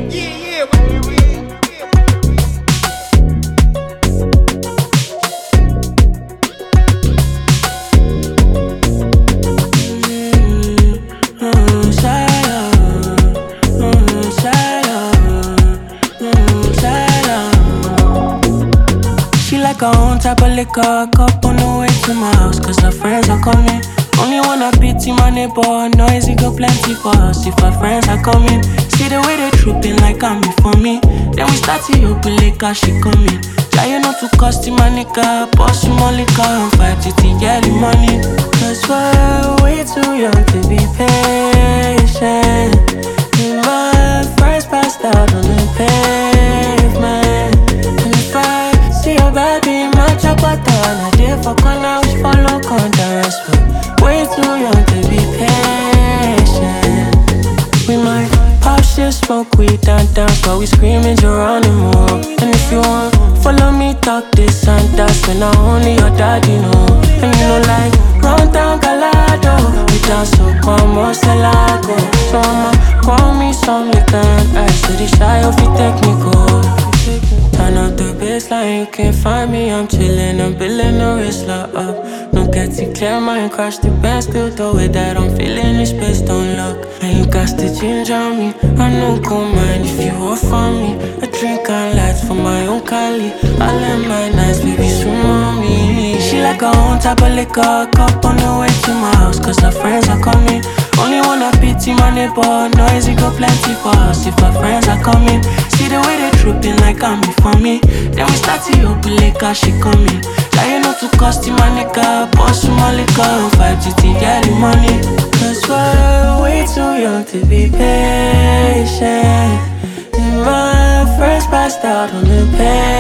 Her own type of liquor, cup on the way to my house, cause her friends are coming. Only wanna pity my neighbor, noisy go plenty for us if her friends are coming. See the way they tripping like I'm for me. Then we start to open liquor, she coming. Trying not to cost him my nigga, boss him my liquor and fight it in yellow money. Cause we're way too young to be patient. In my first passed out on the pavement. And if I see your baby, my chopper down. I did for corner, we follow contours. Way too young to be patient. We might pop shit, smoke weed, and dance while we screaming Geronimo. And if you want, follow me, talk this and that. When not only your daddy know. And you know like, run down Galado. We dance so come on, Celago. So I'ma call me some liquor and ice. So the shy of it technical. Turn up the baseline, you can't find me. I'm chillin', I'm billin' the wrist lock up. No get it clear, mind crash the best. Still the way that I'm feeling the space don't look. And you got to ginger me. I know go mind if you offer me a drink and lights for my own Cali. I let my nights, baby, swim on me. She like her own type of liquor, cup on the way to my house, cause her friends are coming. Only wanna pity my neighbor, noisy go plenty for us if her friends are coming. See the way they tripping like I'm for me. Then we start to open liquor, she coming. Trying not to cost him my nigga, boss him my liquor and fight it in yellow money. Cause we're way too young to be patient. In my first passed out on the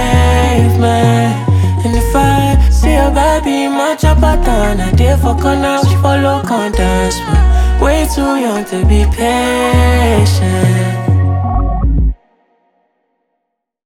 pavement. And if I see your baby, my chopper down. I did for corner, we follow contours. Way too young to be patient.